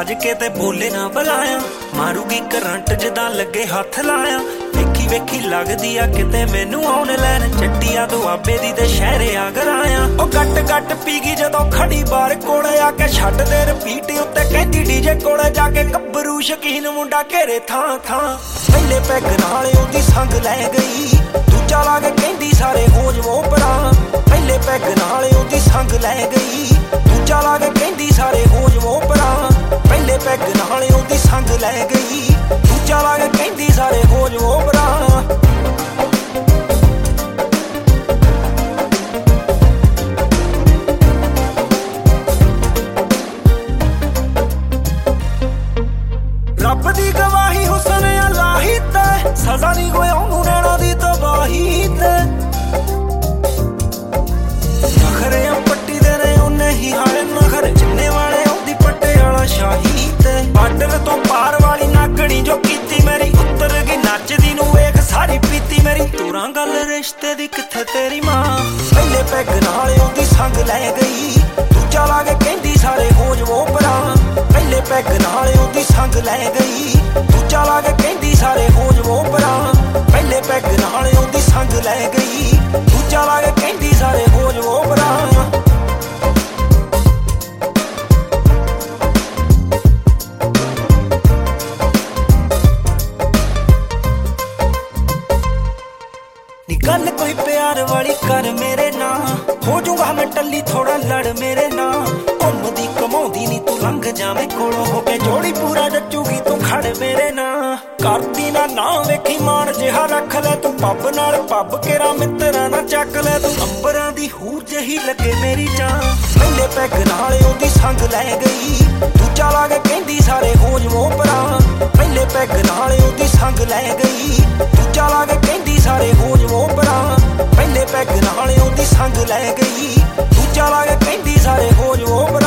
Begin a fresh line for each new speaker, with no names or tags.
साज के ते बोले ना बुलाया, मारूगी करंट जिदा लगे हथ लाया। वेखी वेखी लगदी आ किते मैनू ऑनलाइन, चट्टिया दुआबे दी ते शहरे आगर आया। ओ गट गट पी गई जदों खड़ी बार कोले आके छड्ड दे रिपीट उत्ते कहंदी डीजे कोले जाके गब्बरू शकीन मुंडा घेरे थां थां। पहले पैग नाल ओदी संग लै गई, दूजा ला के कहंदी सारे हो जवो परां। पहले पैग नाल ओदी संग लै गई, दूजा ला के कहंदी सारे हो जवो परां। पहले पैग नाल ओदी संग लै गई, दूजा ला के कहंदी सारे हो जवो परां। रब दी गवाही हुसन अल्लाही ते, सजा नहीं कोई ओनू नैना दी तबाही ते। नखरे पट्टी दे ने उन्ने ही हाले नखरे, जिन्ने वाले ओदी पट्टे वाला शाही ते। बार्डर तो पार वाली नागणी जो कीती मेरी, उतर गई नचदी नू वेख सारी पीती मेरी। तुरां गल रिश्ते दी कित्थे तेरी मां। पहले पैग नाल ओदी संग लै गई, दूजा ला के कहंदी सारे हो जवो परां। पहले पैग नाल ओदी संग लै गई, दूजा ला के कहंदी सारे हो जवो परां। पहले पैग नाल ओदी संग लै गई, दूजा ला के कहंदी सारे हो जवो परां। गल कोई प्यार वाली कर मेरे ना, हो जूंगा मैं टल्ली थोड़ा लड़ मेरे ना। घुमदी घुमाउंदी नी तू लंघ जावे कोलों, हो के जोड़ी पूरा जचूगी तू खड़ मेरे ना। करदी ना वेखी मान जिहा रख ले तू, पब नाल पब केरा मित्तरां ना चक ले तू। अंबरां दी हूर जही लगे मेरी जान। पहले पैग नाल ओदी संग लै गई, दूजा ला के कहंदी सारे हो जवो परां। पहले पैग नाल ओदी संग लै गई, दूजा ला के कहंदी सारे हो जवो परां। पहले पैग नाल ओदी संग लै गई, दूजा ला के कहंदी सारे हो जवो परां।